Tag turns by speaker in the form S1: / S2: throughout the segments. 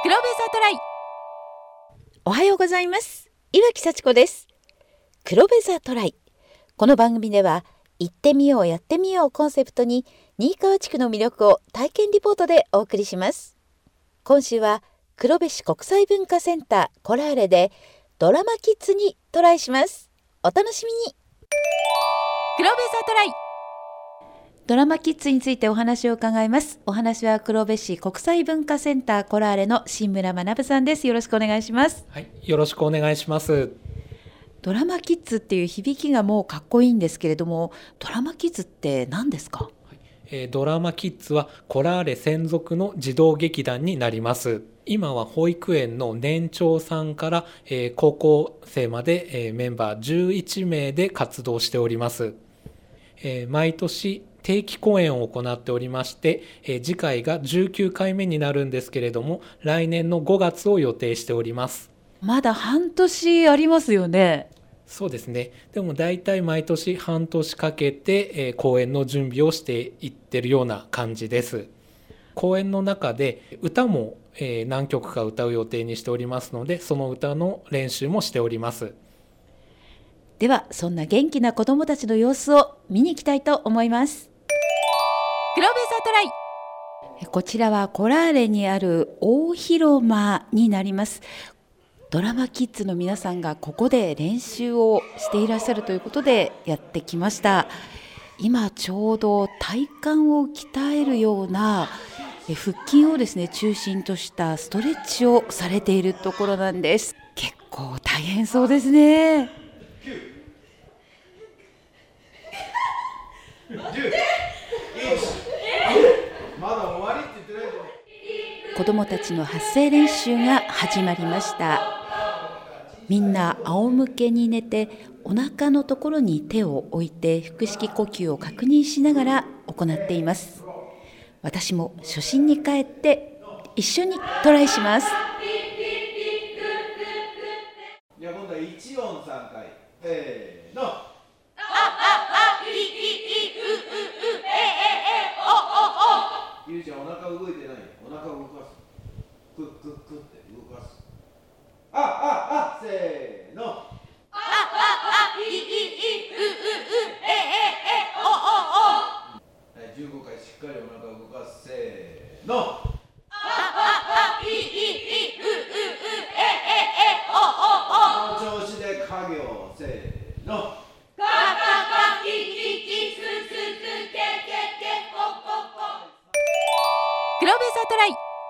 S1: 黒部ザトライ。
S2: おはようございます。岩木幸子です。黒部ザトライ。この番組では行ってみようやってみようコンセプトに新川地区の魅力を体験リポートでお送りします。今週は黒部市国際文化センターコラーレでドラマキッズにトライします。お楽しみに。
S1: 黒部ザトライ。
S2: ドラマキッズについてお話を伺います。お話は黒部市国際文化センターコラーレの新村学さんです。よろしくお願いします。
S3: はい、よろしくお願いします。
S2: ドラマキッズっていう響きがもうかっこいいんですけれども、ドラマキッズって何ですか？
S3: ドラマキッズはコラーレ専属の児童劇団になります。今は保育園の年長さんから、高校生まで、メンバー11名で活動しております。毎年定期公演を行っておりまして、次回が19回目になるんですけれども、来年の5月を予定しております。
S2: まだ半年ありますよね。
S3: そうですね。でも大体毎年半年かけて、公演の準備をしていってるような感じです。公演の中で歌も、何曲か歌う予定にしておりますので、その歌の練習もしております。
S2: ではそんな元気な子どもたちの様子を見に行きたいと思います。
S1: 黒部ザトライ。
S2: こちらはコラーレにある大広間になります。ドラマキッズの皆さんがここで練習をしていらっしゃるということでやってきました。今ちょうど体幹を鍛えるような腹筋をですね中心としたストレッチをされているところなんです。結構大変そうですね。子どもたちの発声練習が始まりました。みんな仰向けに寝てお腹のところに手を置いて腹式呼吸を確認しながら行っています。私も初心に帰って一緒にトライします。
S4: じゃあ今度は1音3回。せーの。ゆうちゃんお腹動いてない。お腹動かす。クックックって動かす。せーの。15回しっかりお腹動かす。せーの。この調子で家業。せーの。
S1: 黒部ザトライ。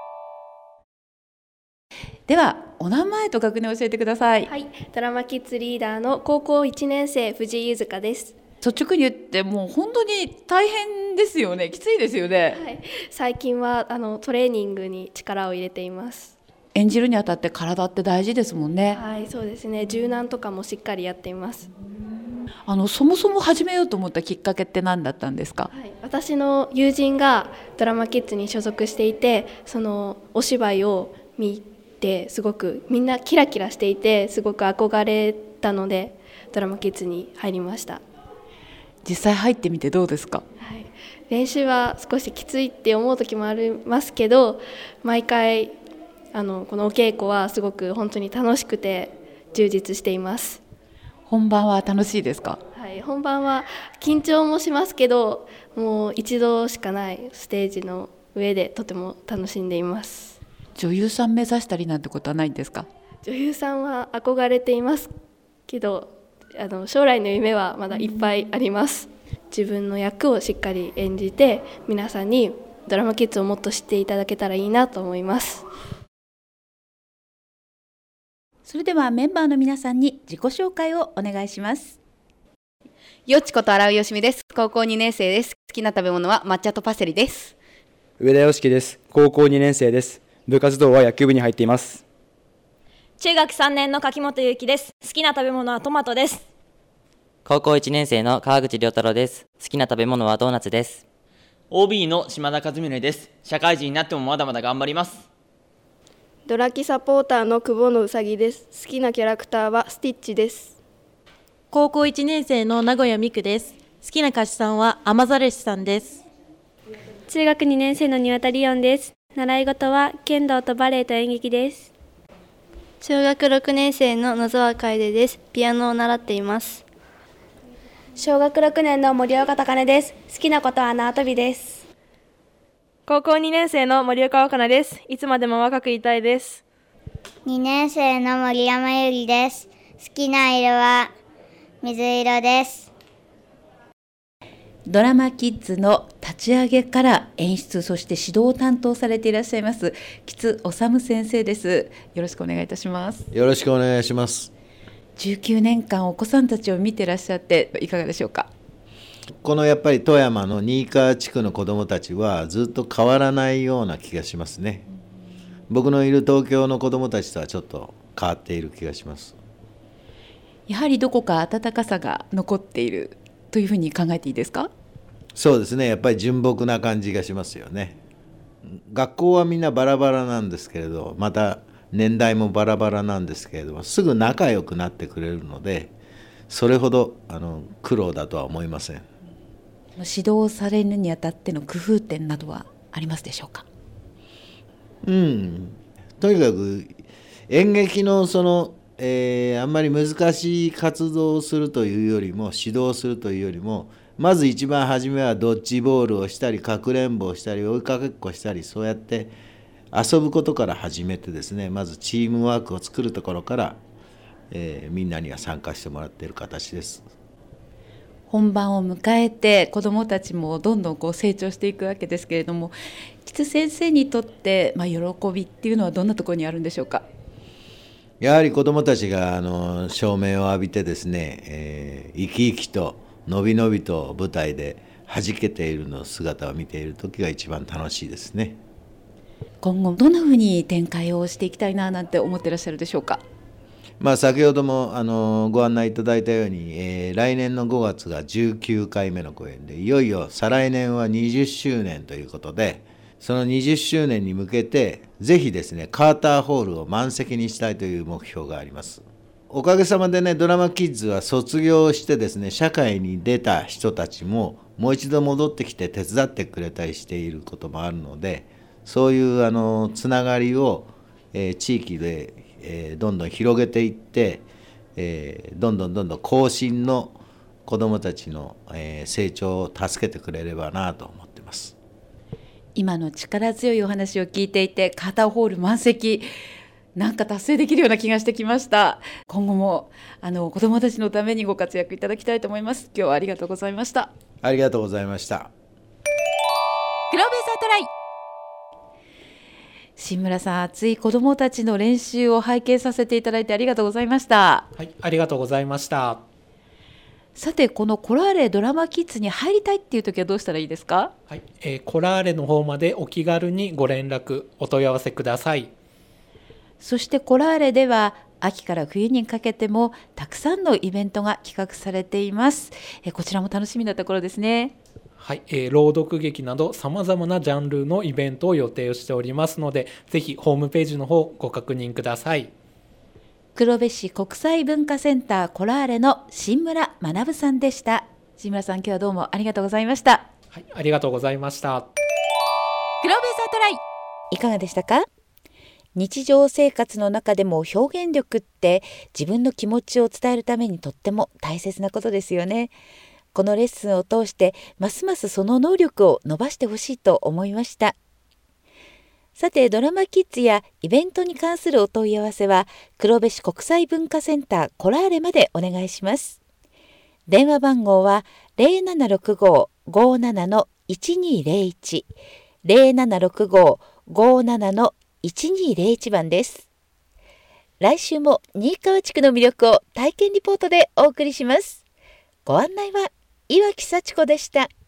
S2: ではお名前と学年を教えてください。
S5: はい、ドラマキッズリーダーの高校1年生藤井ゆずかです。
S2: 率直に言ってもう本当に大変ですよね。きついですよね。
S5: はい、最近はトレーニングに力を入れています。
S2: 演じるにあたって体って大事ですもんね。
S5: はい、そうですね。柔軟とかもしっかりやっています。
S2: そもそも始めようと思ったきっかけって何だったんですか？
S5: はい、私の友人がドラマキッズに所属していて、そのお芝居を見てすごくみんなキラキラしていてすごく憧れたのでドラマキッズに入りました。
S2: 実際入ってみてどうですか？
S5: はい、練習は少しきついって思う時もありますけど、毎回このお稽古はすごく本当に楽しくて充実しています。
S2: 本番は楽しいですか？
S5: はい、本番は緊張もしますけど、もう一度しかないステージの上でとても楽しんでいます。
S2: 女優さん目指したりなんてことはないんですか？
S5: 女優さんは憧れていますけど、将来の夢はまだいっぱいあります。自分の役をしっかり演じて皆さんにドラマキッズをもっと知っていただけたらいいなと思います。
S2: それではメンバーの皆さんに自己紹介をお願いします。
S6: よちこと荒尾よしみです。高校2年生です。好きな食べ物は抹茶とパセリです。
S7: 上田よしきです。高校2年生です。部活動は野球部に入っています。
S8: 中学3年の柿本ゆきです。好きな食べ物はトマトです。
S9: 高校1年生の川口亮太郎です。好きな食べ物はドーナツです。
S10: OB の島田和宗です。社会人になってもまだまだ頑張ります。
S11: ドラキサポーターの久保のうさぎです。好きなキャラクターはスティッチです。
S12: 高校1年生の名古屋美久です。好きな歌手さんはアマザレシさんです。
S13: 中学2年生の庭田リオンです。 習い事は剣道とバレエと演劇です。
S14: 小学6年生の野沢楓です。ピアノを習っています。
S15: 小学6年の森岡高音です。好きなことは縄跳びです。
S16: 高校2年生の森岡若菜です。いつまでも若くいたいです。
S17: 2年生の森山由里です。好きな色は水色です。
S2: ドラマキッズの立ち上げから演出、そして指導を担当されていらっしゃいます木津修先生です。よろしくお願いいたします。
S4: よろしくお願いします。
S2: 19年間お子さんたちを見てらっしゃっていかがでしょうか。
S4: このやっぱり富山の新川地区の子どもたちはずっと変わらないような気がしますね。僕のいる東京の子どもたちとはちょっと変わっている気がします。
S2: やはりどこか温かさが残っているというふうに考えていいですか。
S4: そうですね、やっぱり純朴な感じがしますよね。学校はみんなバラバラなんですけれど、また年代もバラバラなんですけれども、すぐ仲良くなってくれるので、それほど苦労だとは思いません。
S2: 指導されるにあたっての工夫点などはありますでしょうか。
S4: とにかく演劇のあんまり難しい活動をするというよりも、指導するというよりも、まず一番初めはドッジボールをしたり、かくれんぼをしたり、追いかけっこしたり、そうやって遊ぶことから始めてですね、まずチームワークを作るところから、みんなには参加してもらっている形です。
S2: 本番を迎えて子どもたちもどんどん成長していくわけですけれども、木津先生にとって、喜びっていうのはどんなところにあるんでしょうか。
S4: やはり子どもたちが照明を浴びてですね、生き生きとのびのびと舞台で弾けているの姿を見ている時が一番楽しいですね。
S2: 今後どんなふうに展開をしていきたいななんて思っていらっしゃるでしょうか。
S4: 先ほどもご案内いただいたように、来年の5月が19回目の公演で、いよいよ再来年は20周年ということで、その20周年に向けてぜひですね、カーターホールを満席にしたいという目標があります。おかげさまでね、ドラマキッズは卒業してですね、社会に出た人たちももう一度戻ってきて手伝ってくれたりしていることもあるので、そういうつながりを、地域で、どんどん広げていって、どんどん後進の子どもたちの、成長を助けてくれればなと思っています。
S2: 今の力強いお話を聞いていて、カーターホール満席、なんか達成できるような気がしてきました。今後も子どもたちのためにご活躍いただきたいと思います。今日はありがとうございました。
S4: ありがとうございました。
S1: 黒部サトライ。
S2: 新村さん、熱い子どもたちの練習を拝見させていただいてありがとうございました。
S3: はい、ありがとうございました。
S2: さて、このコラーレドラマキッズに入りたいっていう時はどうしたらいいですか。
S3: はい、コラーレの方までお気軽にご連絡お問い合わせください。
S2: そしてコラーレでは秋から冬にかけてもたくさんのイベントが企画されています。こちらも楽しみなところですね。
S3: はい、朗読劇などさまざまなジャンルのイベントを予定しておりますので、ぜひホームページの方ご確認ください。
S2: 黒部市国際文化センターコラーレの新村学さんでした。新村さん、今日はどうもありがとうございました。
S3: はい、ありがとうございました。
S1: 黒部サトライ。
S2: いかがでしたか。日常生活の中でも表現力って自分の気持ちを伝えるためにとっても大切なことですよね。このレッスンを通してますますその能力を伸ばしてほしいと思いました。さて、ドラマキッズやイベントに関するお問い合わせは黒部市国際文化センターコラーレまでお願いします。電話番号は 0765-57-1201 0765-57-1201番です。来週も新川地区の魅力を体験リポートでお送りします。ご案内は岩木幸子でした。